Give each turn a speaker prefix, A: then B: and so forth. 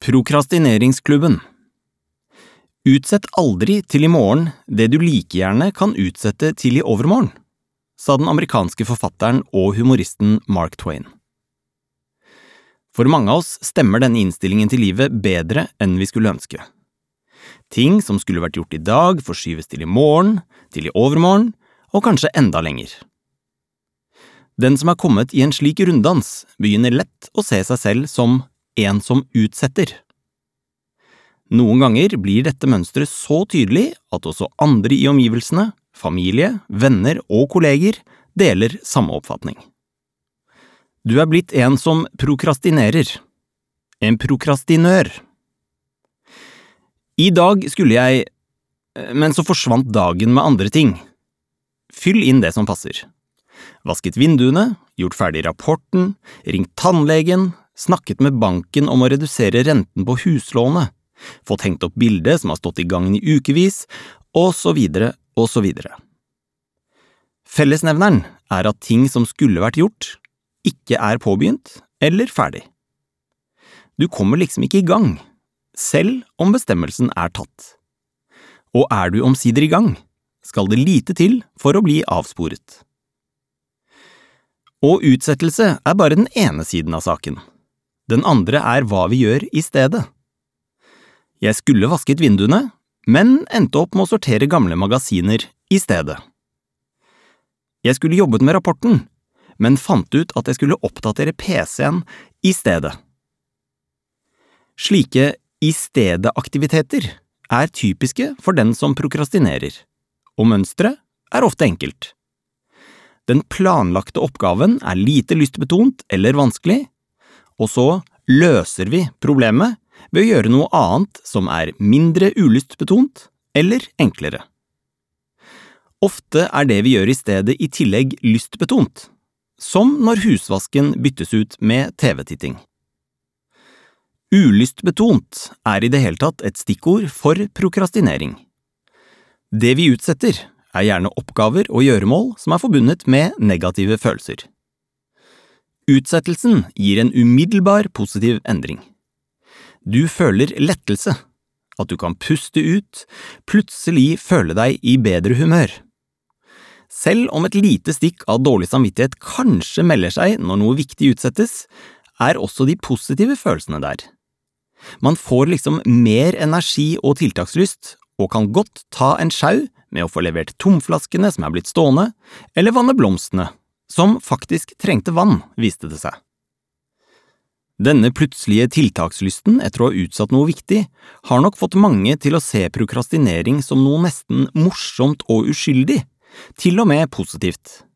A: Prokrastineringsklubben. Utsett aldri til i morgen det du like gjerne kan utsette til i overmorgen, sa den amerikanske forfatteren og humoristen Mark Twain. For mange av oss stemmer denne innstillingen til livet bedre enn vi skulle ønske. Ting som skulle vært gjort i dag forskyves til i morgen, til i overmorgen, og kanskje enda lenger. Den som er kommet i en slik runddans, begynner lett å se seg selv som en som utsetter. Noen ganger blir dette mønstret så tydelig at også andre i omgivelsene, familie, venner og kolleger deler samme oppfatning. Du er blitt en som prokrastinerer. En prokrastinør. I dag skulle jeg, men så forsvant dagen med andre ting. Fyll inn det som passer. Vasket vinduene, gjort ferdig rapporten, ringt tannlegen, snakket med banken om å redusere renten på huslånet, fått hengt opp bildet som har stått i gangen i ukevis, og så videre, og så videre. Fellesnevneren er at ting som skulle vært gjort, ikke er påbegynt eller ferdig. Du kommer liksom ikke i gang, selv om bestemmelsen er tatt. Og er du omsider i gang, skal det lite til for å bli avsporet. Og utsettelse er bare den ene siden av saken. Den andre er hva vi gjør i stedet. Jeg skulle vasket vinduene, men endte opp med å sortere gamle magasiner i stedet. Jeg skulle jobbet med rapporten, men fant ut at jeg skulle oppdatere PC-en i stedet. Slike i-stedet-aktiviteter er typiske for den som prokrastinerer, og mønstret er ofte enkelt. Den planlagte oppgaven er lite lystbetont eller vanskelig, og så løser vi problemet ved å gjøre noe annet som er mindre ulystbetont eller enklere. Ofte er det vi gjør i stedet i tillegg lystbetont, som når husvasken byttes ut med TV-titting. Ulystbetont er i det hele tatt et stikkord for prokrastinering. Det vi utsetter er gjerne oppgaver og gjøremål som er forbundet med negative følelser. Utsettelsen gir en umiddelbar positiv endring. Du føler lettelse, at du kan puste ut, plutselig føle deg i bedre humør. Selv om et lite stikk av dårlig samvittighet kanskje melder seg når noe viktig utsettes, er også de positive følelsene der. Man får liksom mer energi og tiltakslyst, og kan godt ta en sjau med å få levert tomflaskene som er blitt stående, eller vanne blomstene, som faktisk trengte vann, viste det seg. Denne plutselige tiltakslysten etter å ha utsatt noe viktig, har nok fått mange til å se prokrastinering som noe nesten morsomt og uskyldig, til og med positivt.